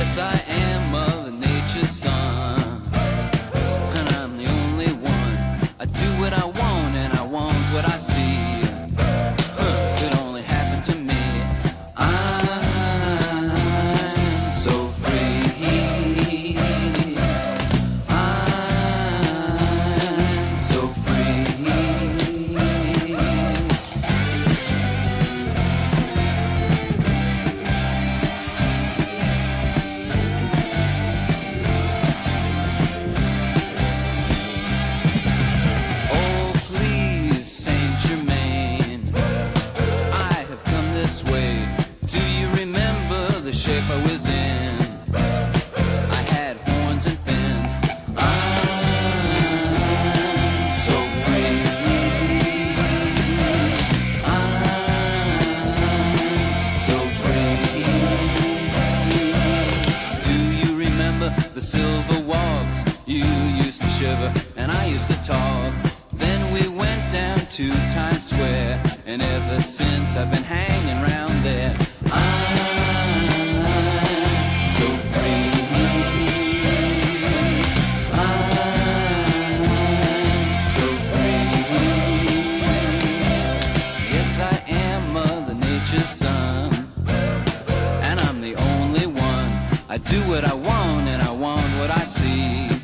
Yes, I am Mother Nature's son, and I'm the only one. I do what I want, and I want what I see. Could only happen to me. I'm so free. I'm so free. Oh, please, Saint Germain, I have come this way. Do you remember the shape I was in? I had horns and fins. I'm so free. I'm so free. Do you remember the silver walks? You used to shiver and I used to talk. Then we went down to Times Square, and ever since I've been hanging around there. I'm so free. I'm so free. Yes, I am Mother Nature's son, and I'm the only one. I do what I want, and I want what I see.